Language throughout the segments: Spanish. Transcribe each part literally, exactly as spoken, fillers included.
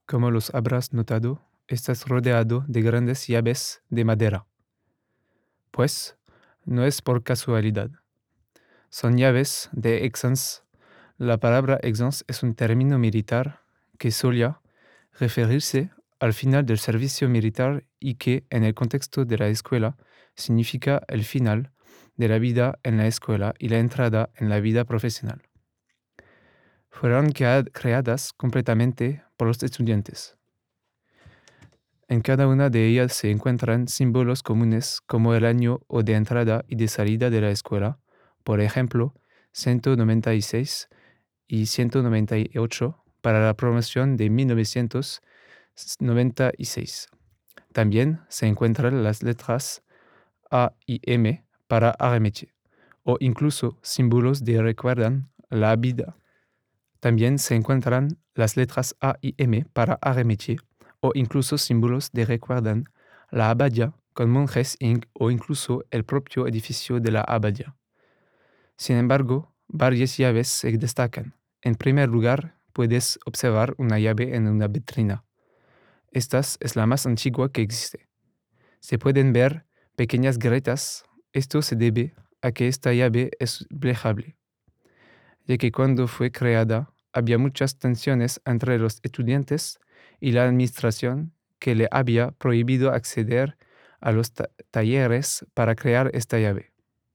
Como los habrás notado, estás rodeado de grandes llaves de madera. Pues no es por casualidad. Son llaves de Exans. La palabra Exans es un término militar que solía referirse al final del servicio militar y que, en el contexto de la escuela, significa el final de la vida en la escuela y la entrada en la vida profesional. Fueron crea- creadas completamente por los estudiantes. En cada una de ellas se encuentran símbolos comunes como el año o de entrada y de salida de la escuela, por ejemplo, ciento noventa y seis y ciento noventa y ocho para la promoción de mil novecientos noventa y seis. También se encuentran las letras A y M para arremete, o incluso símbolos que recuerdan la vida. También se encuentran las letras A y M para arremete, o incluso símbolos que recuerdan la abadía con monjes in- o incluso el propio edificio de la abadía. Sin embargo, varias llaves se destacan. En primer lugar, puedes observar una llave en una vitrina. Esta es la más antigua que existe. Se pueden ver pequeñas grietas. Esto se debe a que esta llave es plegable, ya que cuando fue creada había muchas tensiones entre los estudiantes y la administración que le había prohibido acceder a los ta- talleres para crear esta llave.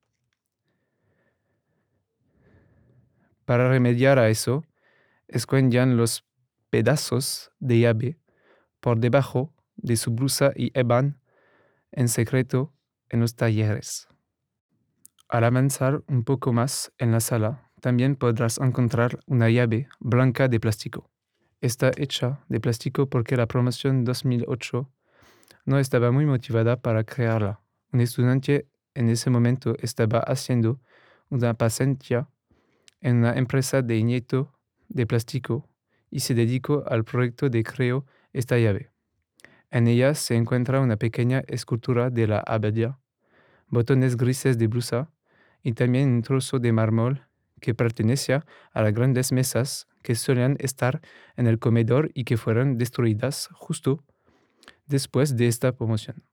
Para remediar a eso, escondían los pedazos de llave por debajo de su blusa y iban en secreto en los talleres. Al avanzar un poco más en la sala, también podrás encontrar una llave blanca de plástico. Está hecha de plástico porque la promoción dos mil ocho no estaba muy motivada para crearla. Un estudiante en ese momento estaba haciendo una pasantía en una empresa de nieto de plástico y se dedicó al proyecto de crear esta llave. En ella se encuentra una pequeña escultura de la abadía, botones grises de blusa y también un trozo de mármol que pertenecía a las grandes mesas que solían estar en el comedor y que fueron destruidas justo después de esta promoción.